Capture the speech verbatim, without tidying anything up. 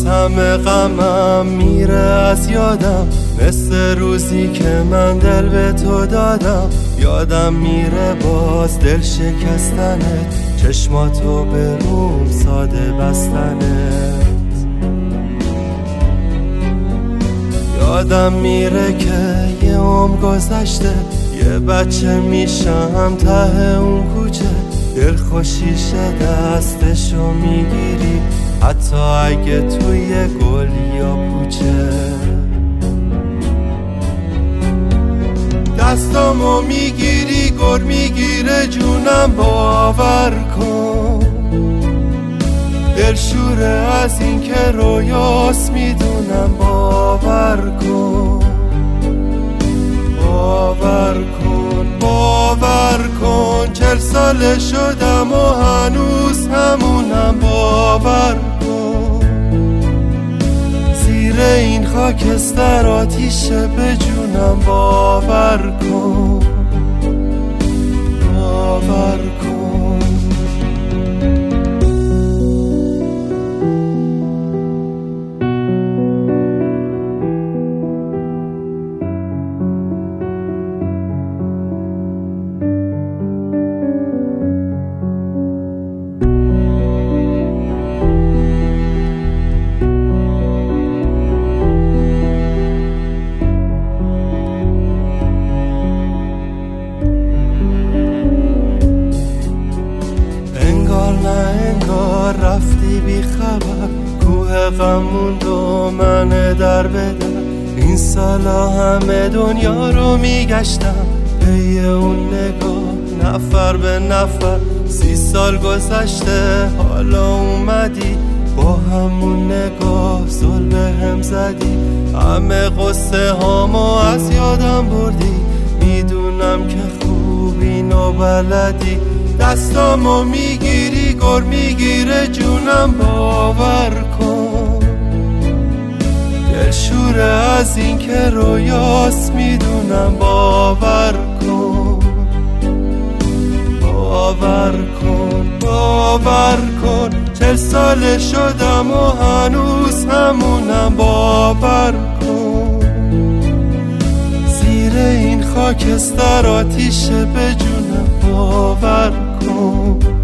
همه غمم میره از یادم، مثل روزی که من دل به تو دادم. یادم میره باز دل شکستنت، چشماتو به روم ساده بستنت. یادم میره که یه عمر گذشته، یه بچه میشم ته اون کوچه. دل خوشیشه دستشو میگیری، حتی اگه توی گل یا پوچه. دستامو میگیری گر میگیره جونم، باور کن. دلشوره از این که رویاست میدونم، باور کن. باور کن باور کن چل ساله شدم و هنوز همونم، باور کن. زیر این خاکستر آتیشه به جونم، باور کن. باور کن. رفتی بی خبر، کوه غم موند و من در بدر. این سالا همه دنیا رو میگشتم، پی اون نگاه نفر به نفر. سی سال گذشته حالا اومدی، با همون نگاه زل به هم زدی. همه قصه هامو از یادم بردی، میدونم که خوب اینو بلدی. دستامو میگیری گر میگیره جونم، باور کن. دلشوره از این که رویاست میدونم، باور کن. باور کن باور کن چل ساله شدم و هنوز همونم، باور کن. زیر این خاکستر آتیشه به جونم، باور کن.